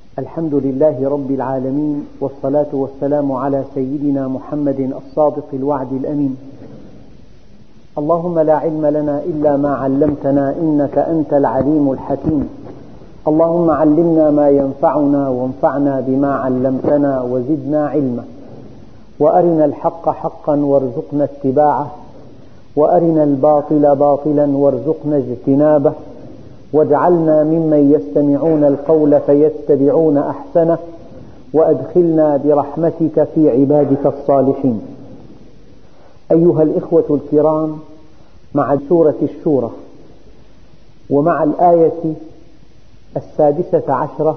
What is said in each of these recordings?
الحمد لله رب العالمين، والصلاة والسلام على سيدنا محمد الصادق الوعد الأمين. اللهم لا علم لنا إلا ما علمتنا إنك أنت العليم الحكيم. اللهم علمنا ما ينفعنا وانفعنا بما علمتنا وزدنا علما، وأرنا الحق حقا وارزقنا اتباعه، وأرنا الباطل باطلا وارزقنا اجتنابه، واجعلنا ممن يستمعون القول فيتبعون أحسنه، وأدخلنا برحمتك في عبادك الصالحين. أيها الإخوة الكرام، مع سورة الشورى ومع الآية 16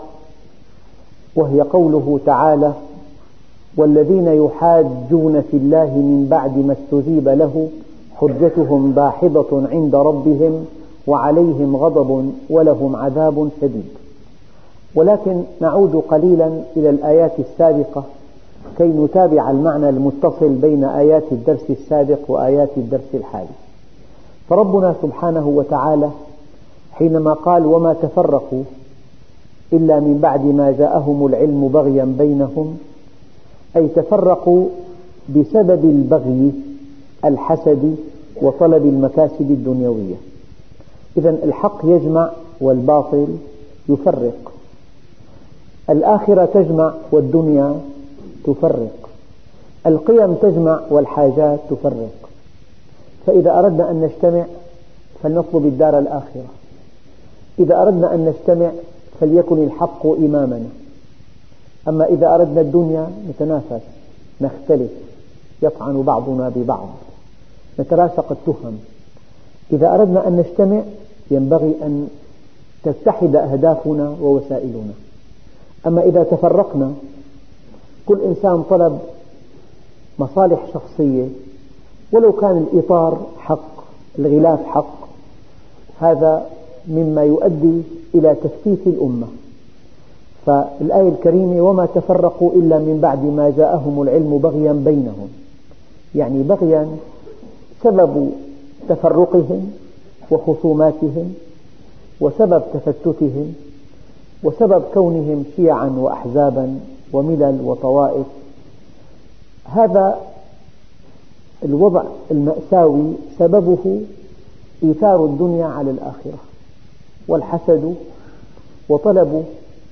وهي قوله تعالى: والذين يحاجون في الله من بعد ما استجيب له حجتهم داحضة عند ربهم وعليهم غضب ولهم عذاب شديد. ولكن نعود قليلا إلى الآيات السابقة كي نتابع المعنى المتصل بين آيات الدرس السابق وآيات الدرس الحالي. فربنا سبحانه وتعالى حينما قال: وما تفرقوا إلا من بعد ما جاءهم العلم بغيا بينهم، أي تفرقوا بسبب البغي، الحسد، وطلب المكاسب الدنيوية. إذن الحق يجمع والباطل يفرق، الآخرة تجمع والدنيا تفرق، القيم تجمع والحاجات تفرق. فإذا أردنا أن نجتمع فلنطلب الدار الآخرة، إذا أردنا أن نجتمع فليكن الحق إمامنا. أما إذا أردنا الدنيا نتنافس، نختلف، يطعن بعضنا ببعض، نتراشق التهم. إذا أردنا أن نجتمع ينبغي أن تتحد أهدافنا ووسائلنا. أما إذا تفرقنا، كل إنسان طلب مصالح شخصية، ولو كان الإطار حق، الغلاف حق، هذا مما يؤدي إلى تفتيت الأمة. فالآية الكريمة: وما تفرقوا إلا من بعد ما جاءهم العلم بغيا بينهم، يعني بغيا سبب تفرقهم وخصوماتهم، وسبب تفتتهم، وسبب كونهم شيعا وأحزابا وملل وطوائف. هذا الوضع المأساوي سببه إيثار الدنيا على الآخرة، والحسد، وطلب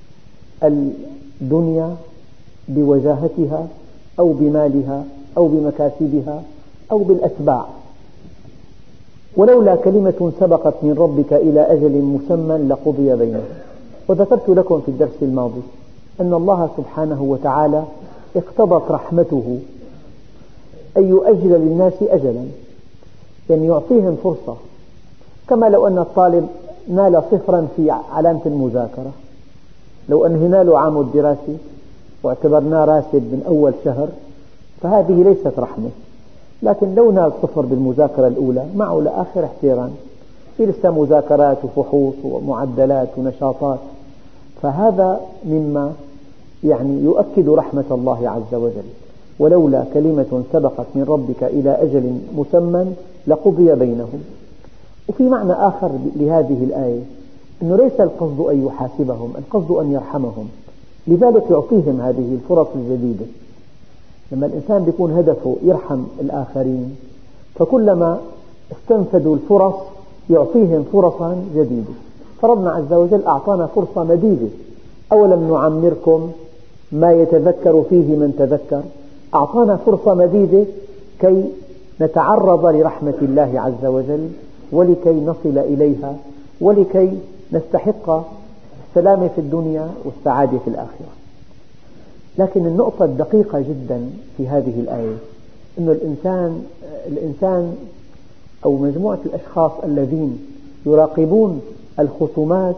الدنيا بوجاهتها أو بمالها أو بمكاسبها أو بالأتباع. ولولا كلمة سبقت من ربك إلى أجل مسمى لقضي بينهم. وذكرت لكم في الدرس الماضي أن الله سبحانه وتعالى اقتضت رحمته أن يؤجل للناس أجلا، يعني يعطيهم فرصة، كما لو أن الطالب نال 0 في علامة المذاكرة، لو أنه نال عام الدراسي واعتبرناه راتب من أول شهر فهذه ليست رحمة. لكن لو نال 0 بالمذاكرة الأولى معه لآخر احترام، في لسه مذاكرات وفحوص ومعدلات ونشاطات. فهذا مما يعني يؤكد رحمة الله عز وجل: ولولا كلمة سبقت من ربك إلى أجل مسمى لقضي بينهم. وفي معنى آخر لهذه الآية، أنه ليس القصد أن يحاسبهم، القصد أن يرحمهم، لذلك يعطيهم هذه الفرص الجديدة. لما الإنسان يكون هدفه يرحم الآخرين، فكلما استنفذوا الفرص يعطيهم فرصا جديدة. فربنا عز وجل أعطانا فرصة مديدة: أولم نعمركم ما يتذكر فيه من تذكر. أعطانا فرصة مديدة كي نتعرض لرحمة الله عز وجل، ولكي نصل إليها، ولكي نستحق السلام في الدنيا والسعادة في الآخرة. لكن النقطة الدقيقة جدا في هذه الآية أن الإنسان أو مجموعة الأشخاص الذين يراقبون الخصومات،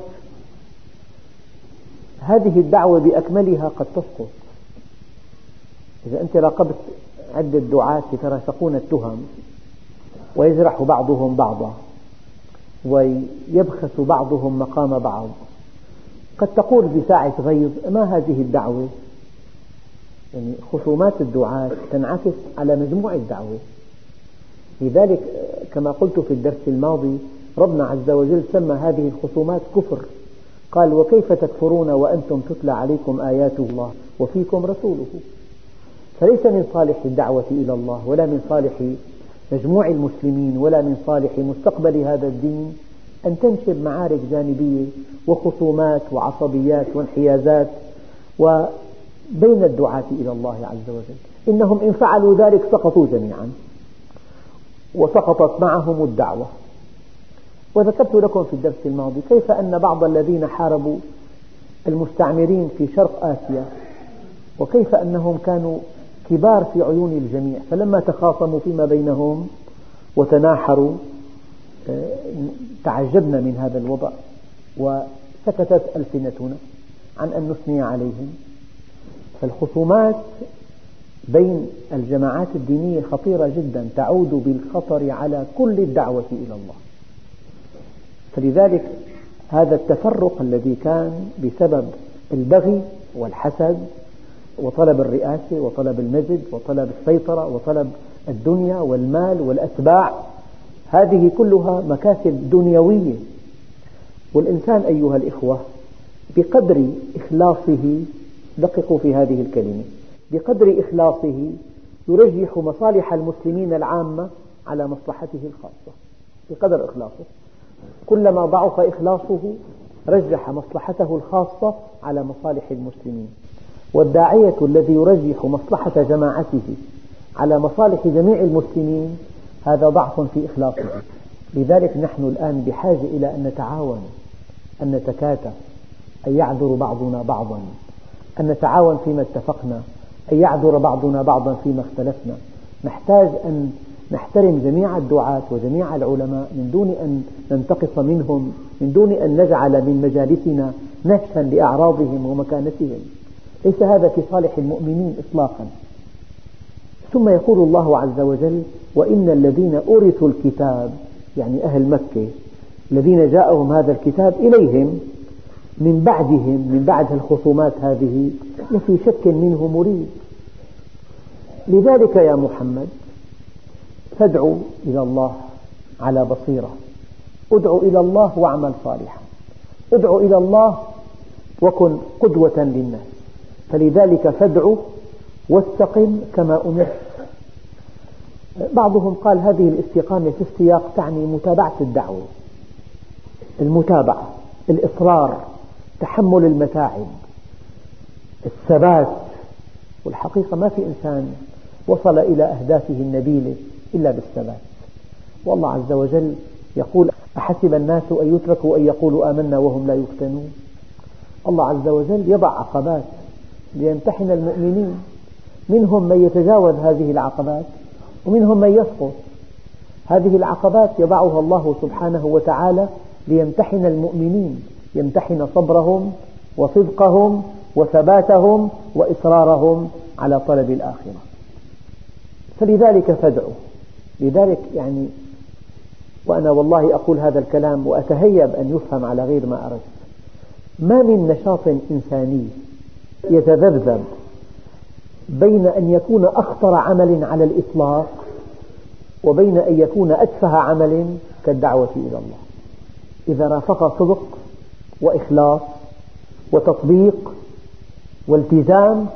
هذه الدعوة بأكملها قد تسقط. إذا أنت راقبت عدة دعاة يتراشقون التهم ويجرح بعضهم بعضا ويبخس بعضهم مقام بعض، قد تقول بساعة غيظ: ما هذه الدعوة؟ يعني خصومات الدعاة تنعكس على مجموع الدعوة. لذلك كما قلت في الدرس الماضي، ربنا عز وجل سمى هذه الخصومات كفر، قال وكيف تكفرون وأنتم تتلى عليكم آيات الله وفيكم رسوله. فليس من صالح الدعوة إلى الله ولا من صالح مجموع المسلمين ولا من صالح مستقبل هذا الدين أن تنشب معارك جانبية وخصومات وعصبيات وانحيازات وبين الدعاة إلى الله عز وجل. إنهم إن فعلوا ذلك سقطوا جميعا وسقطت معهم الدعوة. وذكرت لكم في الدرس الماضي كيف أن بعض الذين حاربوا المستعمرين في شرق آسيا وكيف أنهم كانوا كبار في عيون الجميع، فلما تخاصموا فيما بينهم وتناحروا تعجبنا من هذا الوضع وسكتت ألسنتنا عن أن نثني عليهم. فالخصومات بين الجماعات الدينية خطيرة جدا، تعود بالخطر على كل الدعوة إلى الله. فلذلك هذا التفرق الذي كان بسبب البغي والحسد وطلب الرئاسة وطلب المجد وطلب السيطرة وطلب الدنيا والمال والأتباع، هذه كلها مكاسب دنيوية. والإنسان أيها الإخوة بقدر إخلاصه، دققوا في هذه الكلمة، بقدر إخلاصه يرجح مصالح المسلمين العامة على مصلحته الخاصة. بقدر إخلاصه، كلما ضعف إخلاصه رجح مصلحته الخاصة على مصالح المسلمين. والداعية الذي يرجح مصلحة جماعته على مصالح جميع المسلمين هذا ضعف في إخلاصه. لذلك نحن الآن بحاجة إلى أن نتعاون، أن نتكاتف، أن يعذر بعضنا بعضا، أن نتعاون فيما اتفقنا، أن يعذر بعضنا بعضا فيما اختلفنا. نحتاج أن نحترم جميع الدعاة وجميع العلماء من دون أن ننتقص منهم، من دون أن نجعل من مجالسنا نكسا لأعراضهم ومكانتهم. ليس هذا في صالح المؤمنين إطلاقا. ثم يقول الله عز وجل وإن الذين أورثوا الكتاب، يعني أهل مكة الذين جاءهم هذا الكتاب إليهم من بعدهم، من بعد الخصومات هذه، لفي شك منه مريب. لذلك يا محمد فادعو إلى الله على بصيرة، ادعو إلى الله واعمل صالحا، ادعو إلى الله وكن قدوة للناس. فلذلك فادعو واستقم كما أمرت. بعضهم قال هذه الاستقامة في السياق تعني متابعة الدعوة، المتابعة، الإصرار، تحمل المتاعب، الثبات. والحقيقة ما في إنسان وصل إلى أهدافه النبيلة إلا بالثبات. والله عز وجل يقول أحسب الناس أن يتركوا أن يقولوا آمنا وهم لا يفتنون. الله عز وجل يضع عقبات ليمتحن المؤمنين، منهم من يتجاوز هذه العقبات ومنهم من يسقط. هذه العقبات يضعها الله سبحانه وتعالى ليمتحن المؤمنين، يمتحن صبرهم وصدقهم وثباتهم وإصرارهم على طلب الآخرة. فلذلك فادعوا. لذلك يعني وأنا والله أقول هذا الكلام وأتهيب أن يفهم على غير ما أردت. ما من نشاط إنساني يتذبذب بين أن يكون أخطر عمل على الإطلاق وبين أن يكون أتفه عمل كالدعوة إلى الله. إذا رافق صدق وإخلاص وتطبيق والتزام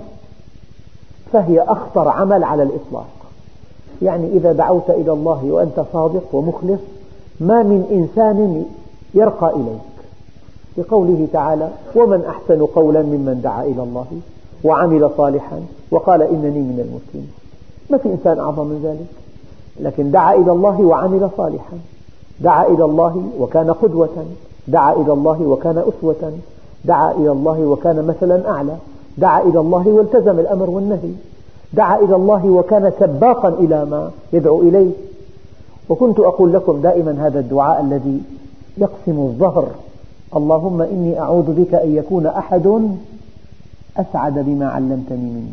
فهي أخطر عمل على الإطلاق. يعني إذا دعوت إلى الله وأنت صادق ومخلص ما من إنسان يرقى إليك، لقوله تعالى ومن أحسن قولا ممن دعا إلى الله وعمل صالحا وقال إنني من المسلمين. ما في إنسان أعظم من ذلك. لكن دعا إلى الله وعمل صالحا، دعا إلى الله وكان قدوة، دعا إلى الله وكان أسوة، دعا إلى الله وكان مثلا أعلى، دعا إلى الله والتزم الأمر والنهي، دعا إلى الله وكان سباقا إلى ما يدعو إليه. وكنت أقول لكم دائما هذا الدعاء الذي يقسم الظهر: اللهم إني أعوذ بك أن يكون أحد أسعد بما علمتني منه.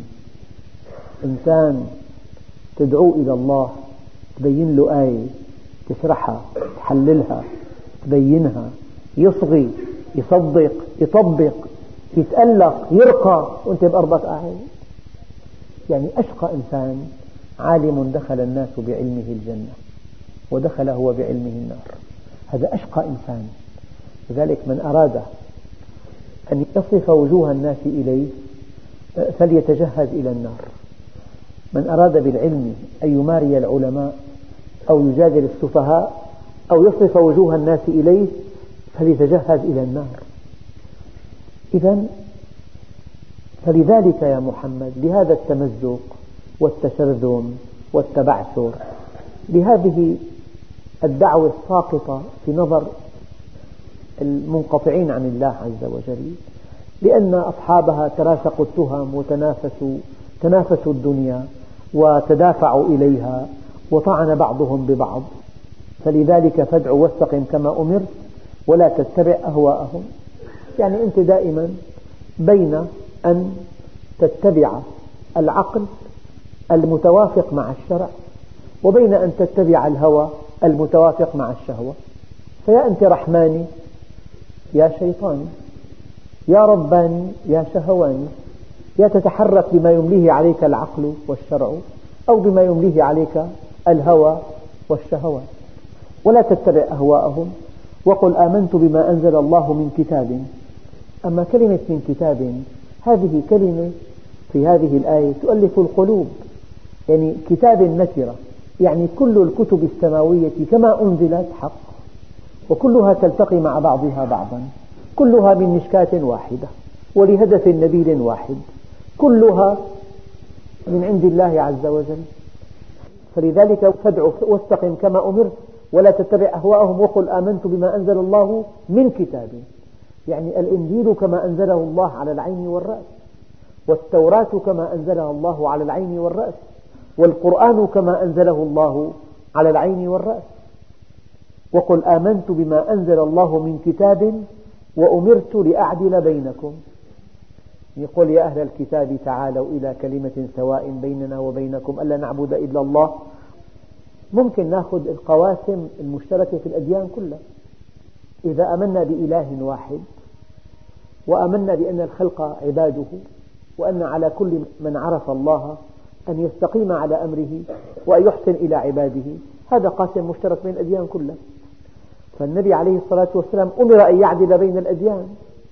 إنسان تدعو إلى الله، تبين له آية، تشرحها، تحللها، تبينها، يصغي، يصدق، يطبق، يتألق، يرقى، وأنت بأرضك قاعد. يعني أشقى إنسان عالم دخل الناس بعلمه الجنة ودخل هو بعلمه النار. هذا أشقى إنسان. لذلك من أراد أن يصرف وجوه الناس إليه فليتجهز إلى النار. من أراد بالعلم أن يماري العلماء أو يجادل السفهاء أو يصرف وجوه الناس إليه فليتجهز إلى النار. إذن فلذلك يا محمد، لهذا التمزق والتشرذم والتبعثر، لهذه الدعوة الساقطة في نظر المنقطعين عن الله عز وجل، لأن أصحابها تراشقوا التهم وتنافسوا الدنيا وتدافعوا إليها وطعن بعضهم ببعض. فلذلك فادع واستقم كما أمرت ولا تتبع أهواءهم. يعني أنت دائما بين أن تتبع العقل المتوافق مع الشرع وبين أن تتبع الهوى المتوافق مع الشهوة. فيا أنت رحماني يا شيطاني، يا رباني يا شهواني، يا تتحرك بما يمليه عليك العقل والشرع أو بما يمليه عليك الهوى والشهوات. ولا تتبع أهواءهم وقل آمنت بما أنزل الله من كتاب. أما كلمة من كتاب هذه كلمة في هذه الآية تؤلف القلوب. يعني كتاب نكرة، يعني كل الكتب السماوية كما أنزلت حق، وكلها تلتقي مع بعضها بعضا، كلها من مشكاة واحدة ولهدف نبيل واحد، كلها من عند الله عز وجل. فلذلك فادع واستقم كما أمرت ولا تتبع أهواءهم وقل آمنت بما أنزل الله من كتاب. يعني الإنجيل كما أنزله الله على العين والرأس، والتوراة كما أنزلها الله على العين والرأس، والقرآن كما أنزله الله على العين والرأس. وقل آمنت بما أنزل الله من كتاب وأمرت لأعدل بينكم. يقول يا أهل الكتاب تعالوا إلى كلمة سواء بيننا وبينكم ألا نعبد إلا الله. ممكن نأخذ القواسم المشتركة في الأديان كلها. إذا آمنا بإله واحد وآمنا بأن الخلق عباده وأن على كل من عرف الله أن يستقيم على أمره وأن يحسن إلى عباده، هذا قاسم مشترك بين الأديان كلها. فالنبي عليه الصلاة والسلام أمر أن يعدل بين الأديان.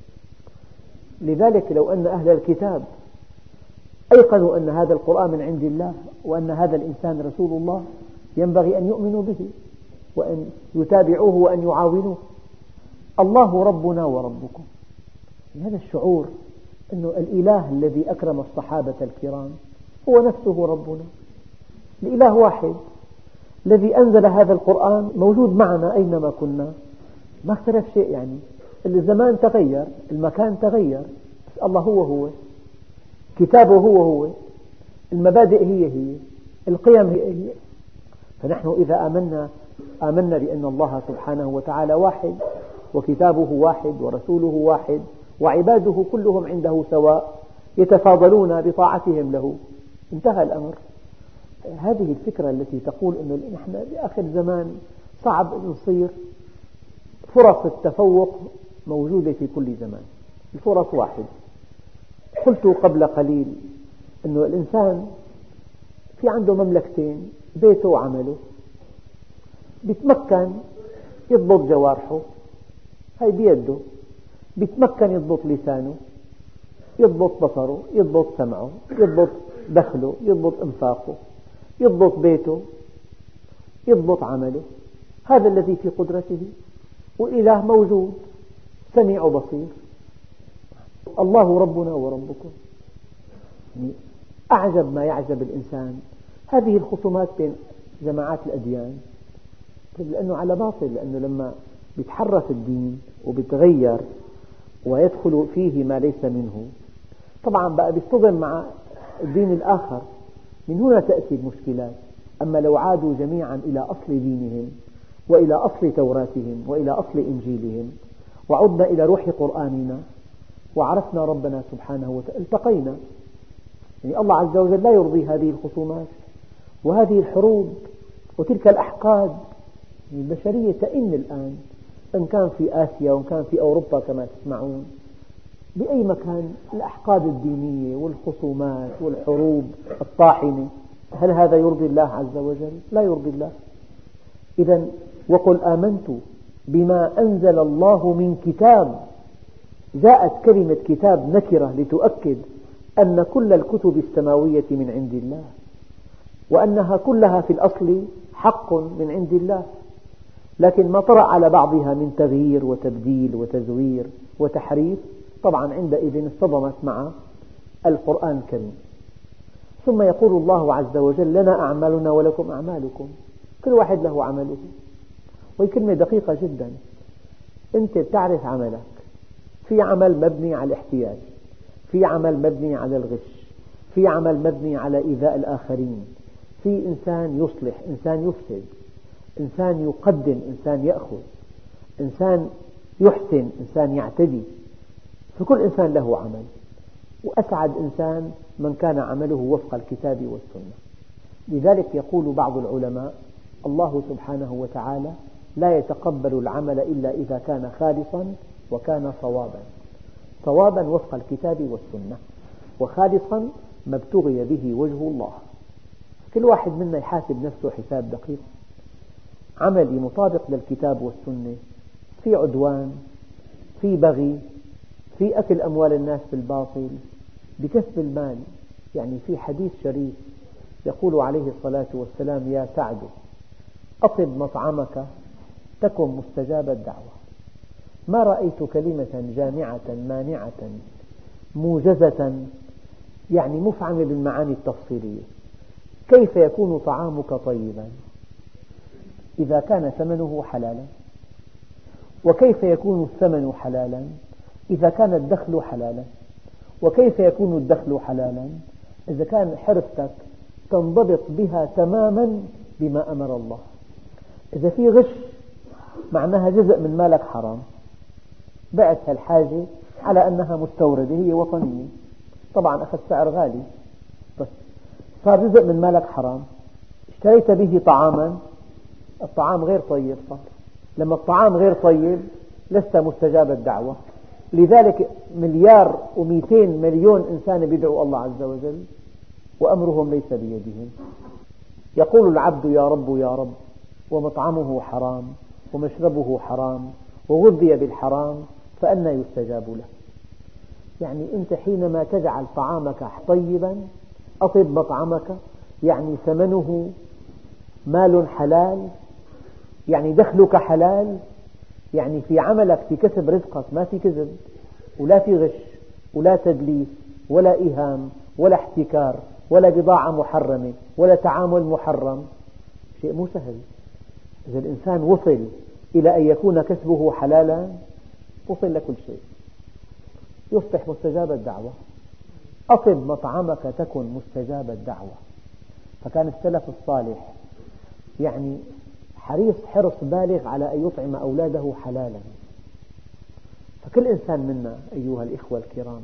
لذلك لو أن أهل الكتاب أيقنوا أن هذا القرآن من عند الله وأن هذا الإنسان رسول الله ينبغي أن يؤمنوا به وأن يتابعوه وأن يعاونوه. الله ربنا وربكم، هذا الشعور أن الإله الذي أكرم الصحابة الكرام هو نفسه ربنا. الإله واحد الذي أنزل هذا القرآن موجود معنا أينما كنا، ما اختلف شيء. يعني الزمان تغير، المكان تغير، بس الله هو، كتابه هو، المبادئ هي، القيم هي. فنحن إذا آمنا بأن الله سبحانه وتعالى واحد وكتابه واحد ورسوله واحد وعباده كلهم عنده سواء يتفاضلون بطاعتهم له، انتهى الأمر. هذه الفكرة التي تقول أن نحن بآخر زمان صعب أن نصير، فرص التفوق موجودة في كل زمان، الفرص واحدة. قلت قبل قليل أن الإنسان في عنده مملكتين، بيته وعمله. بيتمكن يضبط جوارحه، هاي بيده، بيتمكن يضبط لسانه، يضبط بصره، يضبط سمعه، يضبط دخله، يضبط انفاقه، يضبط بيته، يضبط عمله. هذا الذي في قدرته، وإله موجود سميع وبصير. الله ربنا وربكم. أعجب ما يعجب الإنسان هذه الخصومات بين جماعات الأديان، لأنه على باطل. لأنه لما يتحرف الدين وبيتغير ويدخل فيه ما ليس منه، طبعا بقى بيصطدم مع الدين الآخر، من هنا تأتي المشكلات. أما لو عادوا جميعا إلى أصل دينهم وإلى أصل توراتهم وإلى أصل إنجيلهم وعدنا إلى روح قرآننا وعرفنا ربنا سبحانه وتعالى، التقينا. يعني الله عز وجل لا يرضي هذه الخصومات وهذه الحروب وتلك الأحقاد. البشرية تئن الآن، إن كان في آسيا وإن كان في أوروبا كما تسمعون، بأي مكان الأحقاد الدينية والخصومات والحروب الطاحنة. هل هذا يرضي الله عز وجل؟ لا يرضي الله. إذن وقل آمنت بما أنزل الله من كتاب جاءت كلمة كتاب نكرة لتؤكد أن كل الكتب السماوية من عند الله، وأنها كلها في الأصل حق من عند الله، لكن ما طرأ على بعضها من تغيير وتبديل وتزوير وتحريف طبعا عندئذ اصطدمت مع القرآن الكريم. ثم يقول الله عز وجل: لنا أعمالنا ولكم أعمالكم، كل واحد له عمله. وهي كلمة دقيقة جدا. أنت بتعرف عملك، في عمل مبني على الاحتيال، في عمل مبني على الغش، في عمل مبني على إيذاء الآخرين، في إنسان يصلح، إنسان يفسد، إنسان يقدم، إنسان يأخذ، إنسان يحسن، إنسان يعتدي. فكل إنسان له عمل، وأسعد إنسان من كان عمله وفق الكتاب والسنة. لذلك يقول بعض العلماء: الله سبحانه وتعالى لا يتقبل العمل إلا إذا كان خالصا وكان صوابا، صوابا وفق الكتاب والسنة، وخالصا ما ابتغي به وجه الله. كل واحد منا يحاسب نفسه حساب دقيق: عملي مطابق للكتاب والسنة؟ في عدوان، في بغي، في أكل أموال الناس بالباطل، بكسب المال. يعني في حديث شريف يقول عليه الصلاة والسلام: يا سعد أطب مطعمك تكن مستجاب الدعوة. ما رأيت كلمة جامعة مانعة موجزة، يعني مفعمة بالمعاني التفصيلية. كيف يكون طعامك طيبا إذا كان ثمنه حلالا؟ وكيف يكون الثمن حلالا إذا كان الدخل حلالا؟ وكيف يكون الدخل حلالا إذا كان حرفتك تنضبط بها تماما بما أمر الله؟ إذا في غش معناها جزء من مالك حرام، بعت هالحاجة على أنها مستوردة، هي وطنية، طبعا أخذ سعر غالي، بس صار جزء من مالك حرام. اشتريت به طعاما، الطعام غير طيب صار. لما الطعام غير طيب لست مستجاب الدعوة. لذلك 1,200,000,000 إنسان بيدعوا الله عز وجل وأمرهم ليس بيدهم. يقول العبد: يا رب يا رب، ومطعمه حرام ومشربه حرام وغذي بالحرام، فأنى يستجاب له؟ يعني أنت حينما تجعل طعامك طيبا، أطب مطعمك، يعني ثمنه مال حلال، يعني دخلك حلال، يعني في عملك، في كسب رزقك ما في كذب ولا في غش ولا تدليس ولا إيهام ولا احتكار ولا بضاعة محرمة ولا تعامل محرم. شيء مو سهل. إذا الإنسان وصل إلى أن يكون كسبه حلالا وصل لكل شيء، يصبح مستجاب الدعوة. أطب مطعمك تكن مستجاب الدعوة. فكان السلف الصالح يعني حرص بالغ على أن يطعم أولاده حلالا. فكل إنسان منا أيها الإخوة الكرام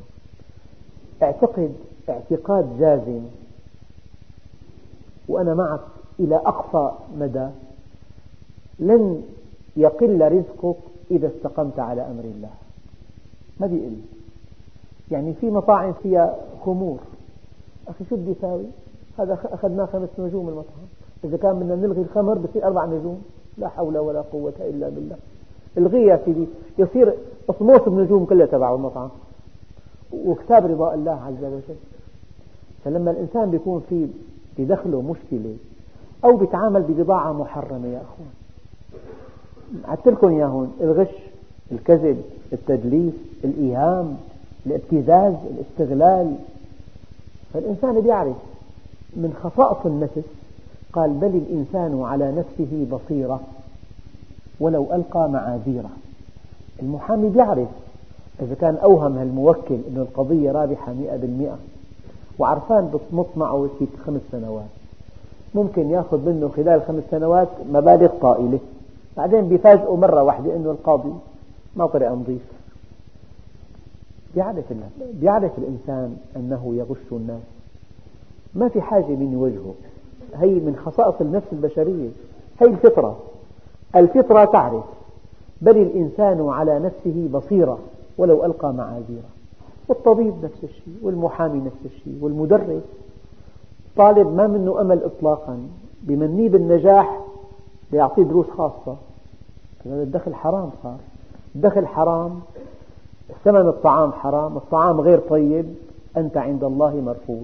اعتقد اعتقاد جازم، وأنا معك إلى أقصى مدى، لن يقل رزقك إذا استقمت على أمر الله، ما بيقل. يعني في مطاعم فيها خمور، أخي شو بدي يساوي؟ هذا أخذناه 5 نجوم المطعم، إذا كان بدنا نلغي الخمر بصير 4 نجوم. لا حول ولا قوة إلا بالله. الغي يا سيدي، يصير أصموس النجوم كلها تبع المطعم وكتاب رضا الله عز وجل. فلما الإنسان بيكون في بدخله مشكلة أو بيتعامل ببضاعة محرمة، يا أخوان عدت لكم إياهن: الغش، الكذب، التدليس، الإيهام، الابتزاز، الاستغلال. فالإنسان بيعرف من خصائص النفس. قال: بل الإنسان على نفسه بصيرة ولو ألقى معاذيره. المحامي بيعرف إذا كان أوهم هالموكل أن القضية رابحة 100% وعرفان بتصمت معه في 5 سنوات، ممكن يأخذ منه خلال 5 سنوات مبالغ طائلة، بعدين بيفاجئوا مرة واحدة أنه القاضي ما طلع نظيف. بيعرف الإنسان أنه يغش الناس، ما في حاجة من وجهه. هي من خصائص النفس البشرية، هي الفطرة تعرف. بل الإنسان على نفسه بصيرة ولو ألقى معاذيره. والطبيب نفس الشيء، والمحامي نفس الشيء، والمدرس. طالب ما منه أمل إطلاقا، بمنيه بالنجاح ليعطيه دروس خاصة. هذا الدخل حرام صار. الدخل حرام ثمن الطعام حرام، الطعام غير طيب، أنت عند الله مرفوض.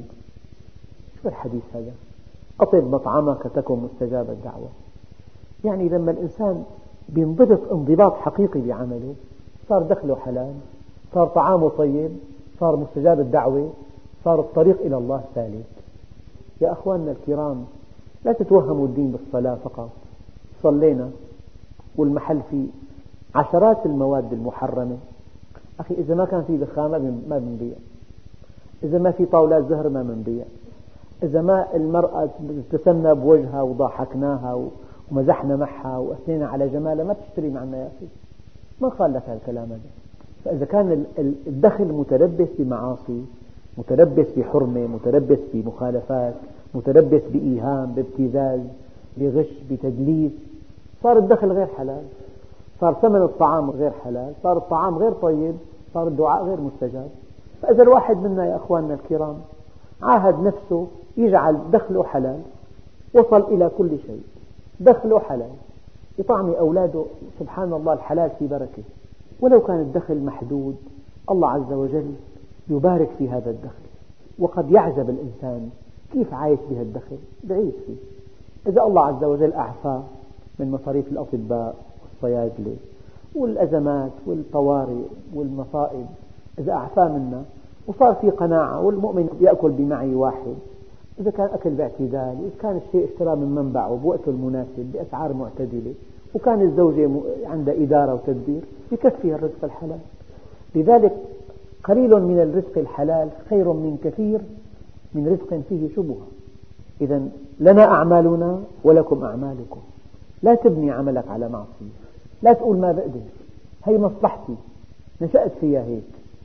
شو الحديث هذا؟ أطب مطعمك تكن مستجاب الدعوة. يعني لما الإنسان بينضبط انضباط حقيقي بعمله صار دخله حلال، صار طعامه طيب، صار مستجاب الدعوة، صار الطريق إلى الله سالك. يا أخواننا الكرام، لا تتوهموا الدين بالصلاة فقط. صلينا والمحل فيه عشرات المواد المحرمة، أخي إذا ما كان في دخان ما بنبيع، إذا ما في طاولات زهر ما بنبيع، إذا ما المرأة ابتسمنا بوجهها وضحكناها ومزحنا معها وأثنينا على جمالها ما بتشتري معنا يا أخي. من قال لك هالكلام هذا؟ فإذا كان الدخل متلبس بمعاصي، متلبس بحرمة، متلبس بمخالفات، متلبس بإيهام، بابتزاز، بغش، بتدليس، صار الدخل غير حلال، صار ثمن الطعام غير حلال، صار الطعام غير طيب، صار الدعاء غير مستجاب. فإذا الواحد منا يا أخواننا الكرام عاهد نفسه يجعل دخله حلال، وصل إلى كل شيء، دخله حلال، يطعم أولاده، سبحان الله الحلال في بركة. ولو كان الدخل محدود الله عز وجل يبارك في هذا الدخل. وقد يعجب الإنسان كيف عايش بهالدخل، بعيش فيه. إذا الله عز وجل أعفاه من مصاريف الأطباء والصيادلة والأزمات والطوارئ والمصائب، إذا أعفاه منا وصار في قناعة، والمؤمن يأكل بمعي واحد، إذا كان أكل باعتدال، إذا كان الشيء اشتراه من منبعه بوقته المناسب بأسعار معتدلة، وكان الزوجة عندها إدارة وتدبير، يكفيها الرزق الحلال. لذلك قليل من الرزق الحلال خير من كثير من رزق فيه شبهة. إذا لنا أعمالنا ولكم أعمالكم. لا تبني عملك على معصية، لا تقول ما بقدر، هي مصلحتي نشأت فيها هيك.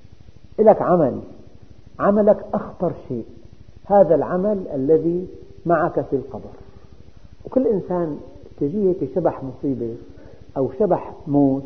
لك عمل، عملك أخطر شيء، هذا العمل الذي معك في القبر. وكل إنسان تجيه هيك شبح مصيبة أو شبح موت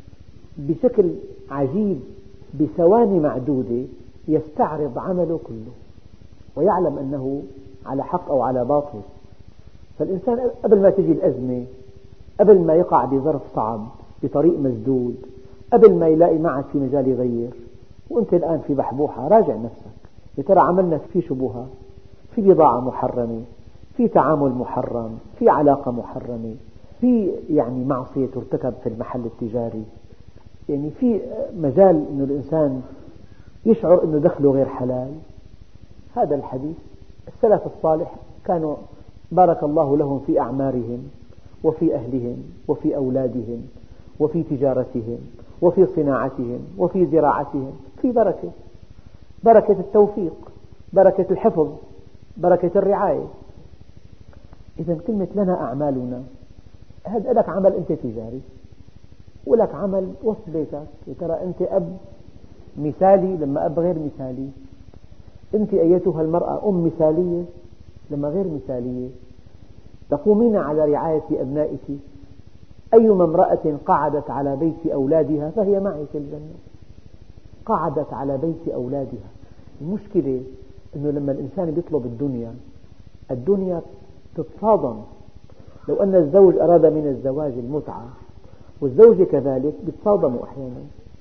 بشكل عجيب، بثواني معدودة يستعرض عمله كله ويعلم أنه على حق أو على باطل. فالإنسان قبل ما تجي الأزمة، قبل ما يقع بظرف صعب، بطريق مسدود، قبل ما يلاقي معك في مجال يغير، وأنت الآن في بحبوحة، راجع نفسك، يا ترى عملنا في شبهة، في بضاعة محرمة، في تعامل محرم، في علاقة محرمة، في معصية ترتكب في المحل التجاري، في مجال أن الإنسان يشعر أنه دخله غير حلال. هذا الحديث السلف الصالح كانوا بارك الله لهم في أعمارهم وفي أهلهم وفي أولادهم وفي تجارتهم وفي صناعتهم وفي زراعتهم، في بركة، بركة التوفيق، بركة الحفظ، بركة الرعاية. إذا كلمة لنا أعمالنا، هذا لك عمل أنت تجاري، ولك عمل وسط بيتك. ترى أنت أب مثالي لما أب غير مثالي، أنت أيتها المرأة أم مثالية لما غير مثالية. تقومين على رعاية أبنائك، أيما امرأة قعدت على بيت أولادها فهي معي في الجنة، قعدت على بيت أولادها. المشكلة أنه لما الإنسان يطلب الدنيا تتصادم. لو أن الزوج أراد من الزواج المتعة والزوجة كذلك بتصادموا أحيانا.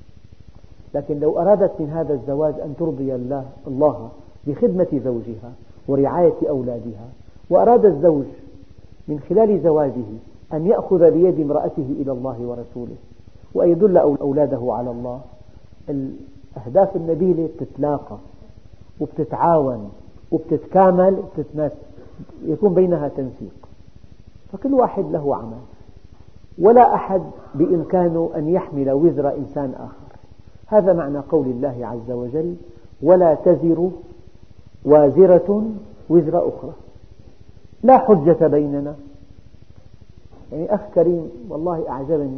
لكن لو أرادت من هذا الزواج أن ترضي الله بخدمة زوجها ورعاية أولادها، وأراد الزوج من خلال زواجه أن يأخذ بيد امرأته إلى الله ورسوله وأن يدل أولاده على الله، الأهداف النبيلة بتتلاقى وبتتعاون وبتتكامل يكون بينها تنسيق. فكل واحد له عمل، ولا أحد بإمكانه أن يحمل وزر إنسان آخر. هذا معنى قول الله عز وجل: ولا تزر وازرة وزر أخرى. لا حجة بيننا. أخ كريم والله أعجبني،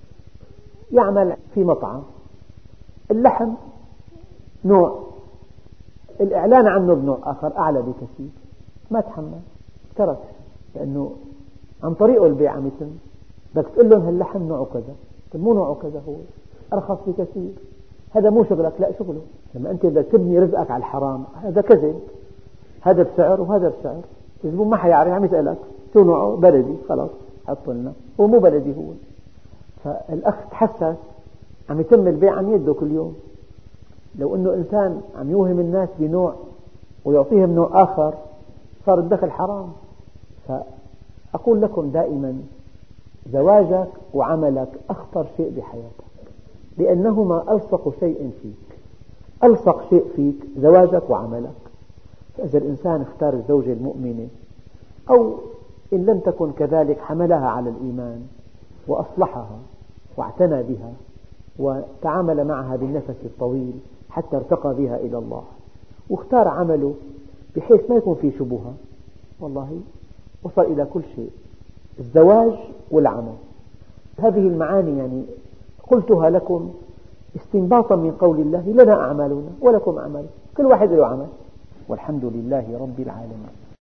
يعمل في مطعم، اللحم نوع، الإعلان عنه بنوع آخر أعلى بكثير، ما تحمل، ترك، لأنه عن طريقه البيع عم يتم. بدك تقول لهم هاللحم نوعه كذا، مو نوعه كذا، هو أرخص بكثير، هذا مو شغلك، لا شغله. لما أنت بدك تبني رزقك على الحرام، هذا كذب، هذا بسعر وهذا بسعر، الزبون ما حيعرف، عم يسألك شو نوعه، بلدي، خلاص حط لنا، هو مو بلدي هو. فالأخ تحسس عم يتم البيع عن يده كل يوم. لو أنه إنسان عم يوهم الناس بنوع ويعطيهم نوع آخر صار الدخل حرام. فأقول لكم دائما زواجك وعملك أخطر شيء بحياتك، لأنهما ألصق شيء فيك. ألصق شيء فيك زواجك وعملك. فإذا الإنسان اختار الزوجة المؤمنة أو إن لم تكن كذلك حملها على الإيمان وأصلحها واعتنى بها وتعامل معها بالنفس الطويل حتى ارتقى بها إلى الله، واختار عمله بحيث ما يكون فيه شبهة، والله وصل إلى كل شيء. الزواج والعمل، هذه المعاني يعني قلتها لكم استنباطا من قول الله: لنا أعمالنا ولكم أعمالكم، كل واحد له عمل، والحمد لله رب العالمين.